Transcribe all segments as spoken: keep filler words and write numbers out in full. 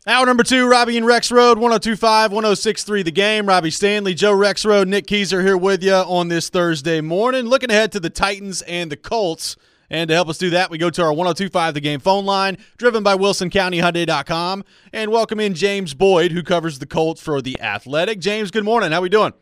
Hour number two, Robbie and Rex Road, one oh two point five, one oh six point three The Game. Robbie Stanley, Joe Rex Road, Nick Keyser here with you on this Thursday morning. Looking ahead to the Titans and the Colts. And to help us do that, we go to our one oh two point five The Game phone line, driven by Wilson County Hyundai dot com, and welcome in James Boyd, who covers the Colts for The Athletic. James, good morning. How we doing?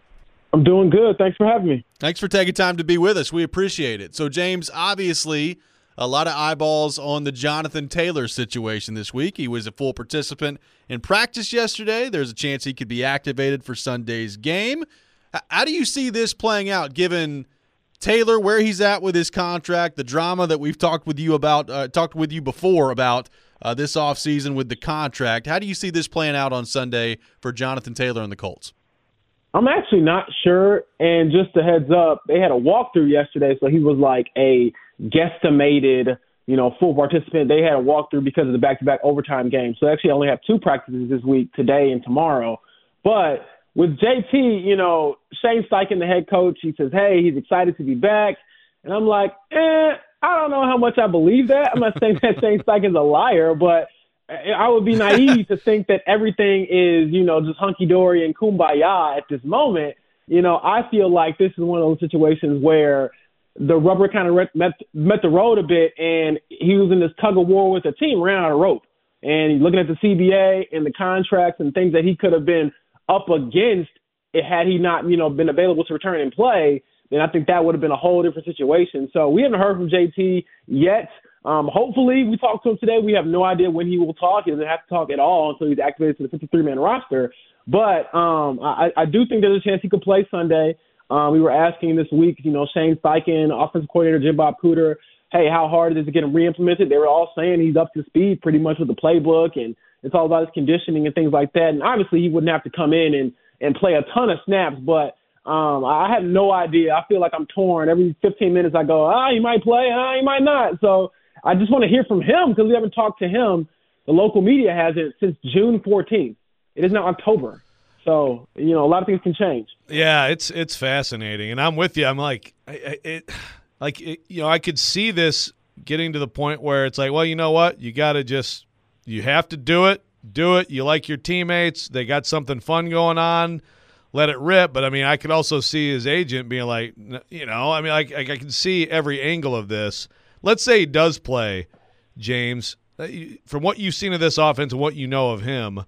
I'm doing good. Thanks for having me. Thanks for taking time to be with us. We appreciate it. So, James, obviously – a lot of eyeballs on the Jonathan Taylor situation this week. He was a full participant in practice yesterday. There's a chance he could be activated for Sunday's game. How do you see this playing out, given Taylor, where he's at with his contract, the drama that we've talked with you about, uh, talked with you before about uh, this offseason with the contract? How do you see this playing out on Sunday for Jonathan Taylor and the Colts? I'm actually not sure. And just a heads up, they had a walkthrough yesterday, so he was like a guesstimated, you know, full participant. They had a walkthrough because of the back-to-back overtime game. So they actually only have two practices this week, today and tomorrow. But with J T, you know, Shane Steichen, the head coach, he says, hey, he's excited to be back. And I'm like, eh, I don't know how much I believe that. I'm not saying that Shane Steichen's a liar, but I would be naive to think that everything is, you know, just hunky-dory and kumbaya at this moment. You know, I feel like this is one of those situations where the rubber kind of met, met the road a bit, and he was in this tug-of-war with the team, ran out of rope. And he's looking at the C B A and the contracts and things that he could have been up against it had he not, you know, been available to return and play, then I think that would have been a whole different situation. So we haven't heard from J T yet. Um, hopefully we talk to him today. We have no idea when he will talk. He doesn't have to talk at all until he's activated to the fifty-three man roster. But um, I, I do think there's a chance he could play Sunday. Um, we were asking this week, you know, Shane Steichen, offensive coordinator Jim Bob Cooter, hey, how hard is it to get him re-implemented? They were all saying he's up to speed pretty much with the playbook, and it's all about his conditioning and things like that. And obviously he wouldn't have to come in and, and play a ton of snaps, but um, I have no idea. I feel like I'm torn. Every fifteen minutes I go, ah, he might play, ah, he might not. So I just want to hear from him because we haven't talked to him. The local media hasn't since June fourteenth. It is now October. So, you know, a lot of things can change. Yeah, it's it's fascinating. And I'm with you. I'm like, I, it, like it, you know, I could see this getting to the point where it's like, well, you know what? You got to just – you have to do it. Do it. You like your teammates. They got something fun going on. Let it rip. But, I mean, I could also see his agent being like, you know, I mean, I, I can see every angle of this. Let's say he does play, James. From what you've seen of this offense and what you know of him,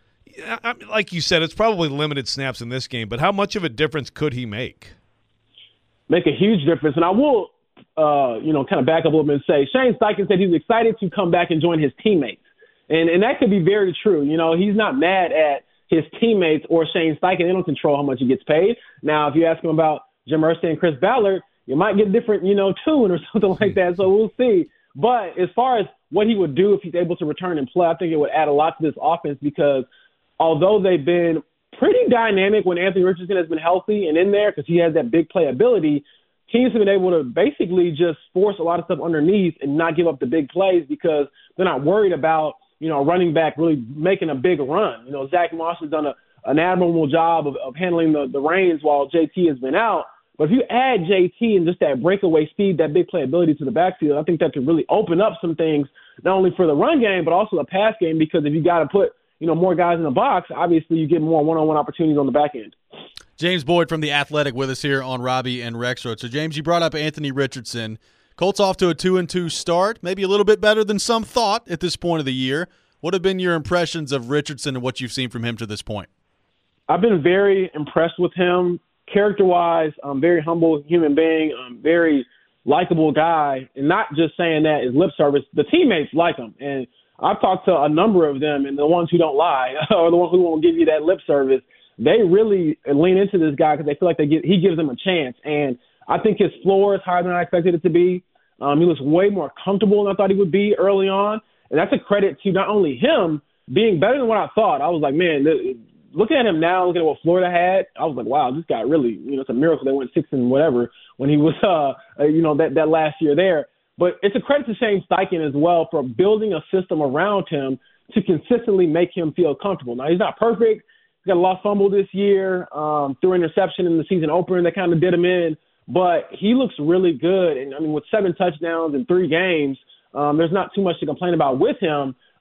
I mean, like you said, it's probably limited snaps in this game, but how much of a difference could he make? Make a huge difference. And I will, uh, you know, kind of back up a little bit and say Shane Steichen said he was excited to come back and join his teammates. And and that could be very true. You know, he's not mad at his teammates or Shane Steichen. They don't control how much he gets paid. Now, if you ask him about Jim Irsay and Chris Ballard, you might get a different, you know, tune or something like that. So we'll see. But as far as what he would do if he's able to return and play, I think it would add a lot to this offense because although they've been pretty dynamic when Anthony Richardson has been healthy and in there because he has that big play ability, teams have been able to basically just force a lot of stuff underneath and not give up the big plays because they're not worried about, you know, a running back really making a big run. You know, Zach Moss has done a, an admirable job of, of handling the, the reins while J T has been out. But if you add J T and just that breakaway speed, that big playability to the backfield, I think that could really open up some things, not only for the run game, but also the pass game, because if you got to put, you know, more guys in the box, obviously you get more one-on-one opportunities on the back end. James Boyd from The Athletic with us here on Robbie and Rex Road. So, James, you brought up Anthony Richardson. Colts off to a two and two start, maybe a little bit better than some thought at this point of the year. What have been your impressions of Richardson and what you've seen from him to this point? I've been very impressed with him. Character-wise, um, very humble human being, um, very likable guy, and not just saying that is lip service. The teammates like him, and I've talked to a number of them, and the ones who don't lie, or the ones who won't give you that lip service, they really lean into this guy because they feel like they get, he gives them a chance. And I think his floor is higher than I expected it to be. Um, he looks way more comfortable than I thought he would be early on. And that's a credit to not only him being better than what I thought. I was like, man, th- looking at him now, looking at what Florida had, I was like, wow, this guy really, you know, it's a miracle they went six and whatever when he was, uh, you know, that, that last year there. But it's a credit to Shane Steichen as well for building a system around him to consistently make him feel comfortable. Now, he's not perfect. He's got a lost fumble this year, um, threw an interception in the season opener that kind of did him in. But he looks really good. And, I mean, with seven touchdowns in three games, um, there's not too much to complain about with him.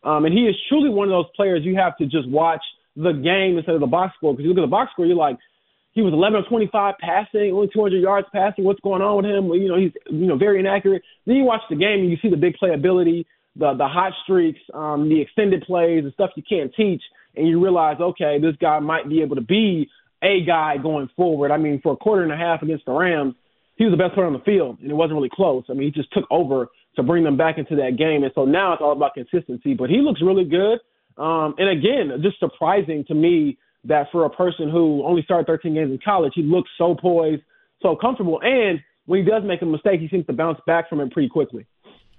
Um, and he is truly one of those players you have to just watch the game instead of the box score. Because you look at the box score, you're like, he was eleven of twenty-five passing, only two hundred yards passing. What's going on with him? You know, he's you know very inaccurate. Then you watch the game and you see the big playability, the the hot streaks, um, the extended plays, the stuff you can't teach, and you realize, okay, this guy might be able to be a guy going forward. I mean, for a quarter and a half against the Rams, he was the best player on the field, and it wasn't really close. I mean, he just took over to bring them back into that game, and so now it's all about consistency. But he looks really good, um, and again, just surprising to me that for a person who only started thirteen games in college, he looks so poised, so comfortable, and when he does make a mistake, he seems to bounce back from it pretty quickly.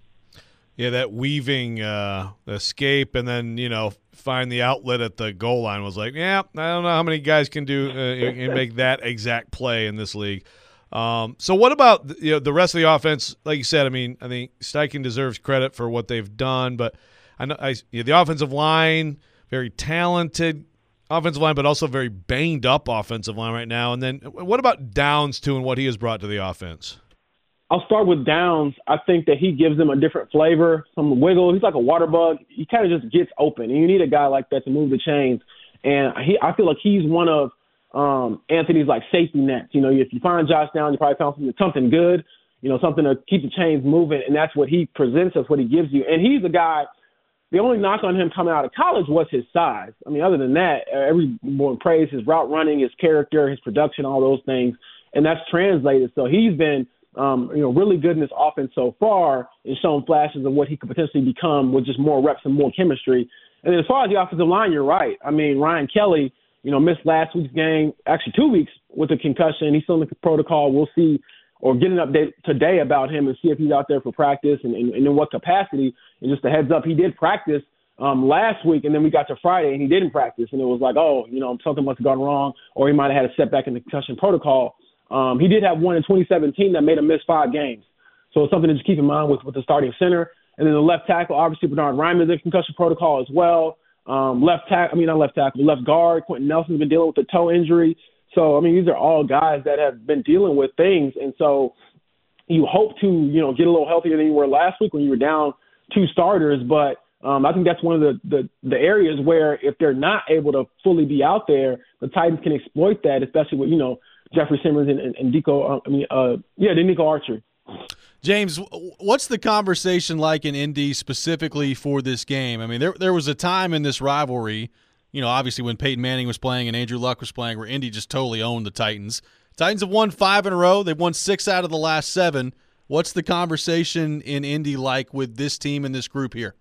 Yeah, that weaving uh, escape and then, you know, find the outlet at the goal line was like, yeah, I don't know how many guys can do uh, can make that exact play in this league. Um, so what about you know the rest of the offense? Like you said, I mean, I think Steichen deserves credit for what they've done, but I know I, you know, the offensive line, very talented offensive line, but also very banged up offensive line right now. And then what about Downs too, and what he has brought to the offense? I'll start with Downs. I think that he gives them a different flavor, some wiggle. He's like a water bug. He kind of just gets open, and you need a guy like that to move the chains. And he, I feel like he's one of um, Anthony's like safety nets. You know, if you find Josh Downs, you probably found something, something good, you know, something to keep the chains moving, and that's what he presents us, what he gives you. And he's a guy. The only knock on him coming out of college was his size. I mean, other than that, everyone praised his route running, his character, his production, all those things, and that's translated. So he's been Um, you know, really good in this offense so far and shown flashes of what he could potentially become with just more reps and more chemistry. And then as far as the offensive line, you're right. I mean, Ryan Kelly, you know, missed last week's game, actually two weeks with a concussion. He's still in the protocol. We'll see or get an update today about him and see if he's out there for practice and, and, and in what capacity. And just a heads up, he did practice um, last week, and then we got to Friday and he didn't practice. And it was like, oh, you know, something must have gone wrong, or he might have had a setback in the concussion protocol. Um, he did have one in twenty seventeen that made him miss five games. So it's something to just keep in mind with, with the starting center. And then the left tackle, obviously Bernard Ryman's in concussion protocol as well. Um, left tackle, I mean, not left tackle, left guard, Quentin Nelson's been dealing with a toe injury. So, I mean, these are all guys that have been dealing with things. And so you hope to, you know, get a little healthier than you were last week when you were down two starters. But um, I think that's one of the, the, the areas where if they're not able to fully be out there, the Titans can exploit that, especially with, you know, Jeffrey Simmons and, and, and Deco, uh, I mean, uh, yeah, Denico Archer. James, what's the conversation like in Indy specifically for this game? I mean, there there was a time in this rivalry, you know, obviously when Peyton Manning was playing and Andrew Luck was playing, where Indy just totally owned the Titans. Titans have won five in a row. They've won six out of the last seven. What's the conversation in Indy like with this team and this group here?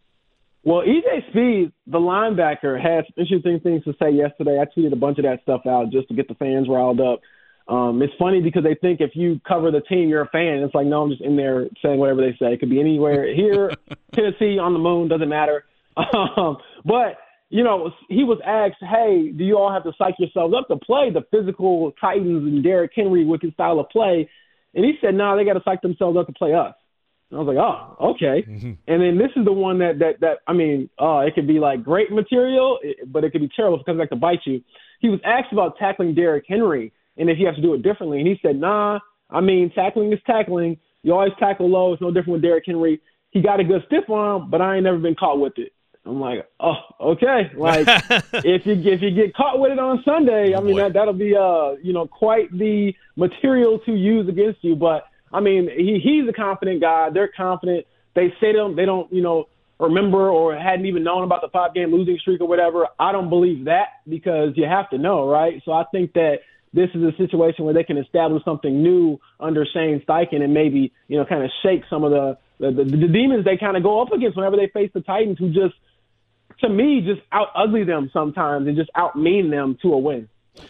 Well, E J Speed, the linebacker, had some interesting things to say yesterday. I tweeted a bunch of that stuff out just to get the fans riled up. Um, it's funny because they think if you cover the team, you're a fan. It's like, no, I'm just in there saying whatever they say. It could be anywhere here, Tennessee, on the moon, doesn't matter. Um, but, you know, he was asked, hey, do you all have to psych yourselves up to play the physical Titans and Derrick Henry with his style of play? And he said, no, nah, they got to psych themselves up to play us. I was like, oh, okay. Mm-hmm. And then this is the one that, that, that I mean, uh, it could be like great material, but it could be terrible if it comes back to bite you. He was asked about tackling Derrick Henry and if he has to do it differently. And he said, nah, I mean, tackling is tackling. You always tackle low. It's no different with Derrick Henry. He got a good stiff arm, but I ain't never been caught with it. I'm like, oh, okay. Like, if you if you get caught with it on Sunday, oh, I mean, that, that'll be, uh, you know, quite the material to use against you. But, I mean, he, he's a confident guy. They're confident. They say to him they don't, you know, remember or hadn't even known about the five-game losing streak or whatever. I don't believe that because you have to know, right? So I think that this is a situation where they can establish something new under Shane Steichen and maybe, you know, kind of shake some of the, the, the, the demons they kind of go up against whenever they face the Titans, who just, to me, just out-ugly them sometimes and just out-mean them to a win.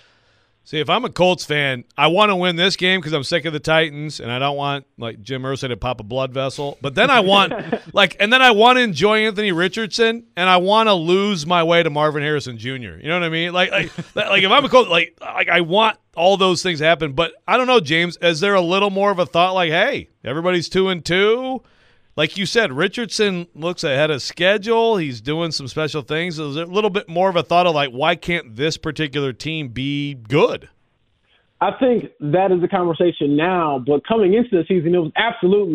See, if I'm a Colts fan, I want to win this game because I'm sick of the Titans, and I don't want, like, Jim Irsay to pop a blood vessel. But then I want, like, and then I want to enjoy Anthony Richardson, and I want to lose my way to Marvin Harrison Junior You know what I mean? Like, like, like if I'm a Colts, like, like, I want all those things to happen. But I don't know, James, is there a little more of a thought like, hey, everybody's two and two? Like you said, Richardson looks ahead of schedule. He's doing some special things. Is there a little bit more of a thought of like, why can't this particular team be good? I think that is the conversation now. But coming into the season, it was absolutely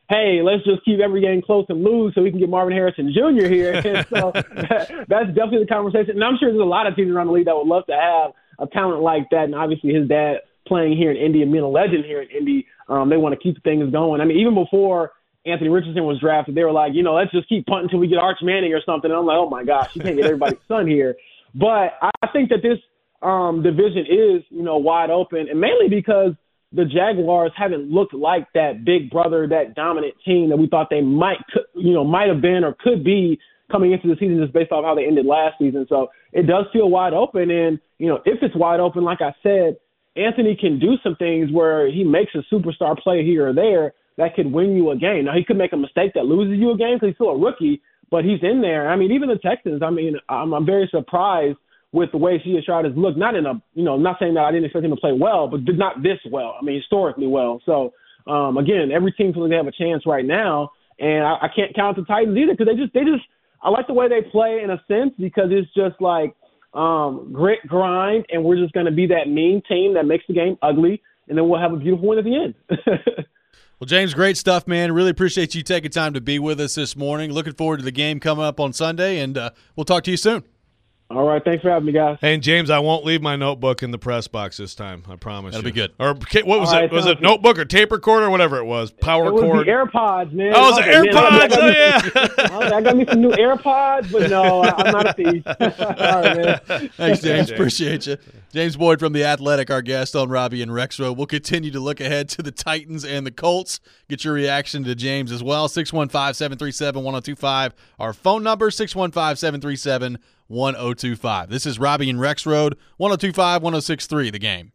hey, let's just keep every game close and lose so we can get Marvin Harrison Junior here. And so that, that's definitely the conversation. And I'm sure there's a lot of teams around the league that would love to have a talent like that. And obviously his dad playing here in Indy and being a legend here in Indy, um, they want to keep things going. I mean, even before Anthony Richardson was drafted, they were like, you know, let's just keep punting until we get Arch Manning or something. And I'm like, oh, my gosh, you can't get everybody's son here. But I think that this um, division is, you know, wide open, and mainly because the Jaguars haven't looked like that big brother, that dominant team that we thought they might, you know, might have been or could be coming into the season just based off how they ended last season. So it does feel wide open. And, you know, if it's wide open, like I said, Anthony can do some things where he makes a superstar play here or there that could win you a game. Now, he could make a mistake that loses you a game because he's still a rookie, but he's in there. I mean, even the Texans, I mean, I'm, I'm very surprised with the way Shia Shroud has looked, not in a, you know, not saying that I didn't expect him to play well, but did not this well. I mean, historically well. So, um, again, every team feels like they have a chance right now, and I, I can't count the Titans either because they just, they just, I like the way they play in a sense because it's just like um, grit, grind, and we're just going to be that mean team that makes the game ugly, and then we'll have a beautiful win at the end. Well, James, great stuff, man. Really appreciate you taking time to be with us this morning. Looking forward to the game coming up on Sunday, and uh, we'll talk to you soon. All right, thanks for having me, guys. Hey, and James, I won't leave my notebook in the press box this time. I promise. That'll you. be good. Or what was All it? right, Was it good. notebook or tape recorder or whatever it was? Power it was cord. the AirPods, man. Oh, it was the Okay, man, I- I AirPods. got Oh, me- yeah. I was like, I got me some new AirPods, but no, I- I'm not a thief. All right, man. Thanks, James. James. Appreciate you. James Boyd from The Athletic, our guest on Robbie and Rex Road. We'll continue to look ahead to the Titans and the Colts. Get your reaction to James as well. six one five, seven three seven, one oh two five. Our phone number, six one five, seven three seven, one oh two five. This is Robbie and Rex Road, one oh two five, one oh six three, The Game.